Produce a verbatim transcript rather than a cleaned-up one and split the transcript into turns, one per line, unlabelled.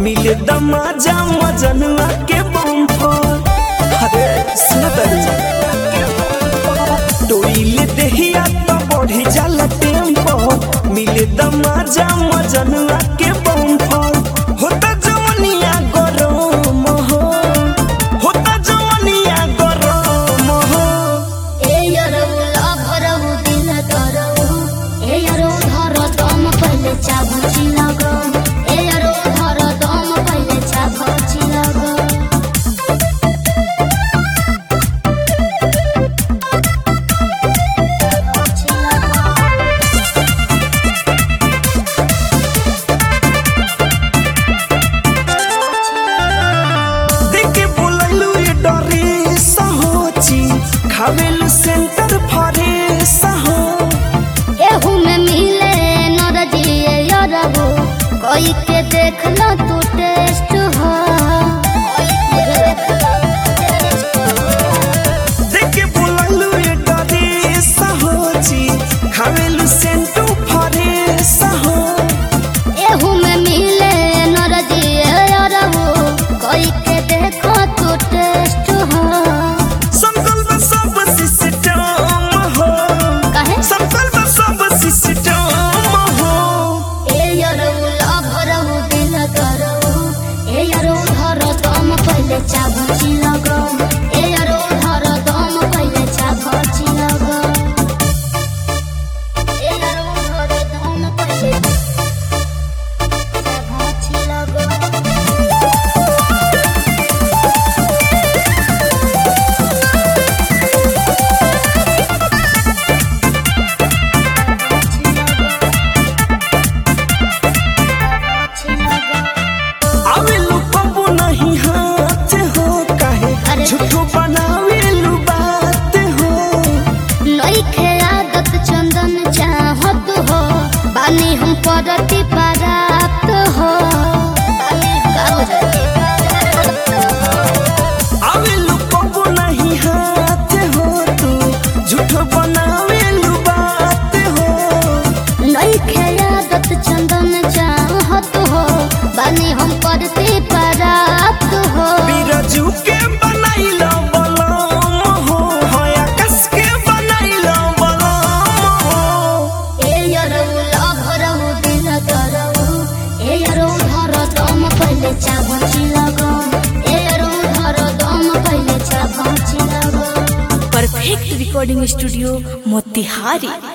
मिले दमाजा मजनुआ के बम पर। अरे सुन टोइले देहिया तो बढ़ी जाला टेम्पो, मिले दमाजा मजनुआ के बम पर। होता जवनिया गरम हो, होता जवनिया गरम हो।
ए यारो लाभरहु दिन तरहु, ए यारो धर दम पहले चाबुची लगो, ए यारो धर दम पहले चाबुची लगो।
खावेलु सेंटर फरे सहो,
एहू में मिले नरजिए यरहु, कोई के देख लो तू टेस्ट हो।
देखे बोललु ये डरे सहोची, खावेलु सेंटर फरे सहो,
एहू में मिले नरजिए यरहु, कोई के देखो तू टेस्ट हो। चाबुची लगो, ए यारो धर दम पहले चाबुची लगो, ए यारो धर दम पहले चाबुची लगो।
आवेलु पबु नहीं झूठो बनावेलु बात हो।
नइखे आदत चंदन चाहत हो, बानी हम परति पराप्त हो।
आवेलु पबु नहीं हाथ हो, तू झूठो बनावेलु बात हो।
नइखे आदत चंदन चाहत हो, बानी हम परति पराप्त हो।
बिरजू के
चाबुची लगो, ए यारो धर दम पहले चाबुची लगो।
Perfect recording studio Motihari.